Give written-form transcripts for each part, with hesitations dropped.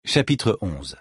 Chapitre 11.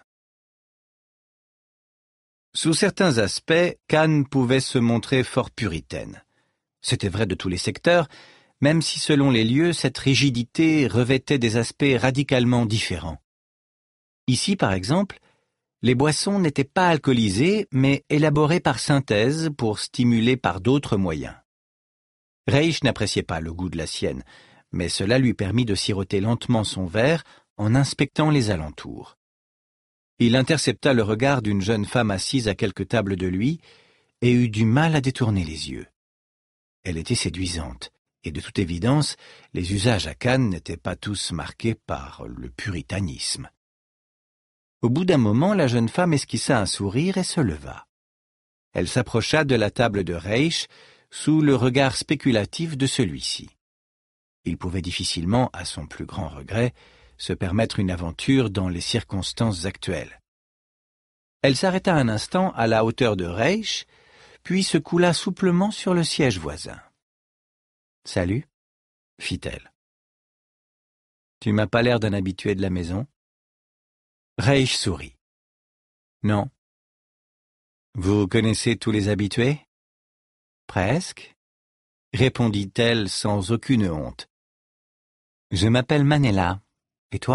Sous certains aspects, Cannes pouvait se montrer fort puritaine. C'était vrai de tous les secteurs, même si selon les lieux, cette rigidité revêtait des aspects radicalement différents. Ici, par exemple, les boissons n'étaient pas alcoolisées, mais élaborées par synthèse pour stimuler par d'autres moyens. Reich n'appréciait pas le goût de la sienne, mais cela lui permit de siroter lentement son verre en inspectant les alentours. Il intercepta le regard d'une jeune femme assise à quelques tables de lui et eut du mal à détourner les yeux. Elle était séduisante, et de toute évidence, les usages à Cannes n'étaient pas tous marqués par le puritanisme. Au bout d'un moment, la jeune femme esquissa un sourire et se leva. Elle s'approcha de la table de Reich sous le regard spéculatif de celui-ci. Il pouvait difficilement, à son plus grand regret, se permettre une aventure dans les circonstances actuelles. Elle s'arrêta un instant à la hauteur de Reich, puis se coula souplement sur le siège voisin. « Salut » fit-elle. « Tu m'as pas l'air d'un habitué de la maison ?» Reich sourit. « Non. »« Vous connaissez tous les habitués ?»« Presque, » répondit-elle sans aucune honte. « Je m'appelle Manella. Et toi ?»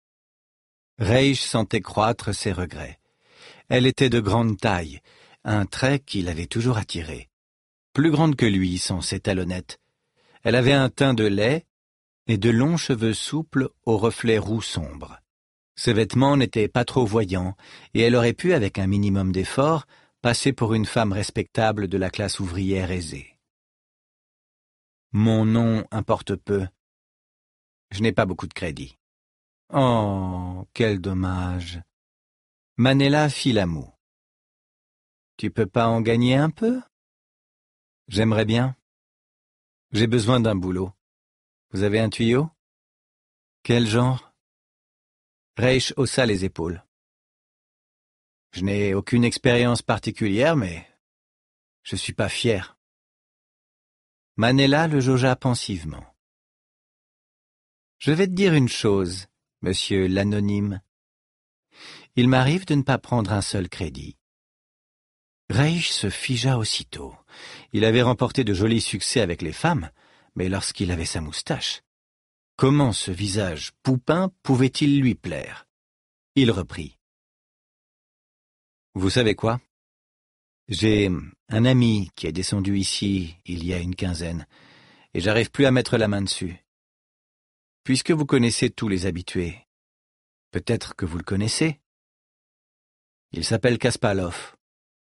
Reich sentait croître ses regrets. Elle était de grande taille, un trait qui l'avait toujours attiré. Plus grande que lui, sans ses talonnettes. Elle avait un teint de lait et de longs cheveux souples aux reflets roux sombres. Ses vêtements n'étaient pas trop voyants, et elle aurait pu, avec un minimum d'effort, passer pour une femme respectable de la classe ouvrière aisée. « Mon nom importe peu. Je n'ai pas beaucoup de crédit. » « Oh, quel dommage !» Manella fit la moue. « Tu peux pas en gagner un peu ?»« J'aimerais bien. J'ai besoin d'un boulot. Vous avez un tuyau ?»« Quel genre ?» Reich haussa les épaules. « Je n'ai aucune expérience particulière, mais je suis pas fier. » Manella le jaugea pensivement. « Je vais te dire une chose, monsieur l'anonyme. Il m'arrive de ne pas prendre un seul crédit. » Reich se figea aussitôt. Il avait remporté de jolis succès avec les femmes, mais lorsqu'il avait sa moustache, comment ce visage poupin pouvait-il lui plaire? Il reprit. « Vous savez quoi? J'ai un ami qui est descendu ici il y a une quinzaine, et j'arrive plus à mettre la main dessus. Puisque vous connaissez tous les habitués, peut-être que vous le connaissez? Il s'appelle Kaspalov. »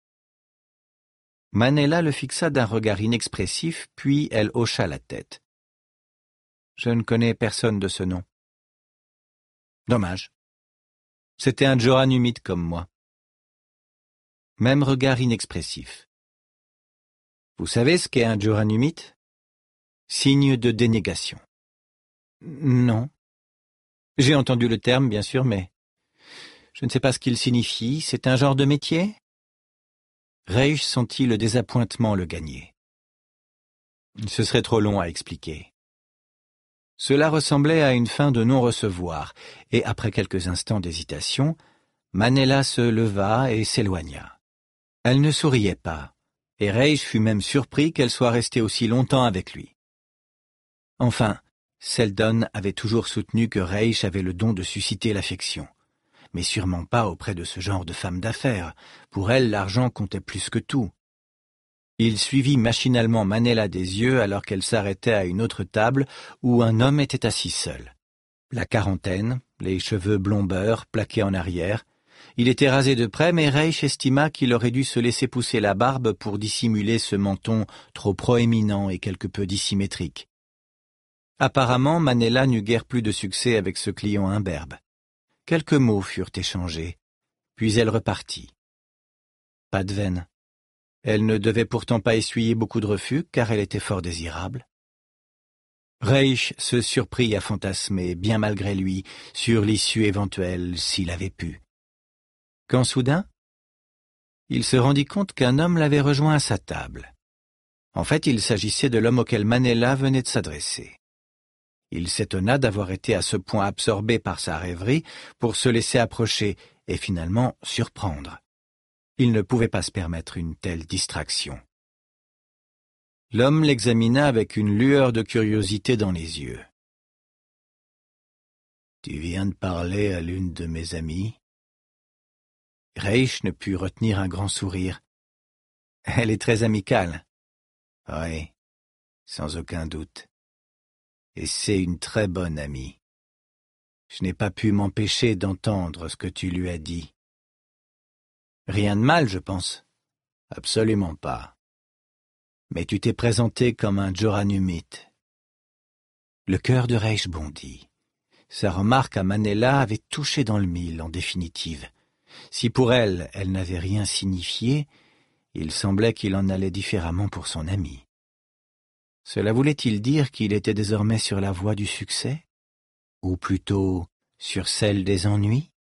Manella le fixa d'un regard inexpressif, puis elle hocha la tête. « Je ne connais personne de ce nom. »« Dommage. C'était un Johannumite comme moi. » Même regard inexpressif. « Vous savez ce qu'est un Johannumite ? Signe de dénégation. »« Non. J'ai entendu le terme, bien sûr, mais je ne sais pas ce qu'il signifie. C'est un genre de métier ?» Reich sentit le désappointement le gagner. Ce serait trop long à expliquer. Cela ressemblait à une fin de non-recevoir, et après quelques instants d'hésitation, Manella se leva et s'éloigna. Elle ne souriait pas, et Reich fut même surpris qu'elle soit restée aussi longtemps avec lui. Enfin, Seldon avait toujours soutenu que Reich avait le don de susciter l'affection, mais sûrement pas auprès de ce genre de femme d'affaires. Pour elle, l'argent comptait plus que tout. Il suivit machinalement Manella des yeux alors qu'elle s'arrêtait à une autre table où un homme était assis seul. La quarantaine, les cheveux blond beurre plaqués en arrière. Il était rasé de près, mais Reich estima qu'il aurait dû se laisser pousser la barbe pour dissimuler ce menton trop proéminent et quelque peu dissymétrique. Apparemment, Manella n'eut guère plus de succès avec ce client imberbe. Quelques mots furent échangés, puis elle repartit. Pas de veine. Elle ne devait pourtant pas essuyer beaucoup de refus, car elle était fort désirable. Reich se surprit à fantasmer, bien malgré lui, sur l'issue éventuelle, s'il avait pu. Quand soudain, il se rendit compte qu'un homme l'avait rejoint à sa table. En fait, il s'agissait de l'homme auquel Manella venait de s'adresser. Il s'étonna d'avoir été à ce point absorbé par sa rêverie pour se laisser approcher et finalement surprendre. Il ne pouvait pas se permettre une telle distraction. L'homme l'examina avec une lueur de curiosité dans les yeux. « Tu viens de parler à l'une de mes amies ?» Reich ne put retenir un grand sourire. « Elle est très amicale. »« Oui, sans aucun doute. Et c'est une très bonne amie. Je n'ai pas pu m'empêcher d'entendre ce que tu lui as dit. » « Rien de mal, je pense. »« Absolument pas. Mais tu t'es présenté comme un Joranumite. » Le cœur de Reich bondit. Sa remarque à Manella avait touché dans le mille, en définitive. Si pour elle, elle n'avait rien signifié, il semblait qu'il en allait différemment pour son ami. Cela voulait-il dire qu'il était désormais sur la voie du succès? Ou plutôt sur celle des ennuis?